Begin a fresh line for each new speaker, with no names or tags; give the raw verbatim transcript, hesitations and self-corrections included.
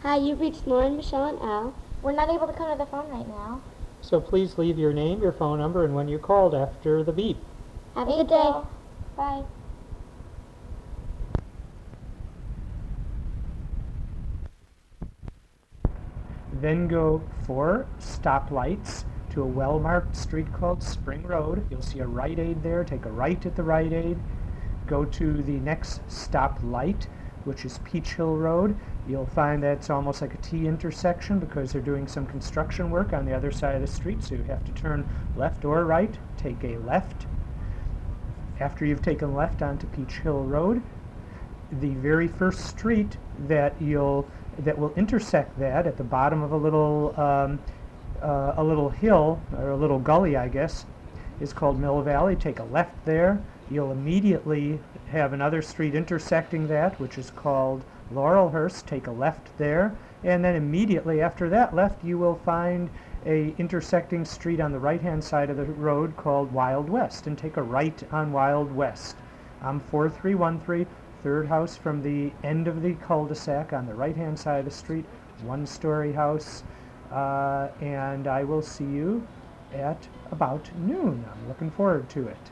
Hi, you've reached Lauren, Michelle, and Al.
We're not able to come to the phone right now.
So please leave your name, your phone number, and when you called after the beep.
Have a
Thank
good day.
you. Bye.
Then go four stoplights to a well-marked street called Spring Road. You'll see a Rite Aid there. Take a right at the Rite Aid. Go to the next stoplight, which is Peach Hill Road. You'll find that it's almost like a T intersection because they're doing some construction work on the other side of the street, so you have to turn left or right. Take a left. After you've taken left onto Peach Hill Road, the very first street that you'll that will intersect that at the bottom of a little um, uh, a little hill or a little gully, I guess, is called Mill Valley. Take a left there. You'll immediately have another street intersecting that, which is called Laurelhurst. Take a left there, and then immediately after that left, you will find a intersecting street on the right-hand side of the road called Wild West, and take a right on Wild West. I'm four three one three, third house from the end of the cul-de-sac on the right-hand side of the street, one-story house, uh, and I will see you at about noon. I'm looking forward to it.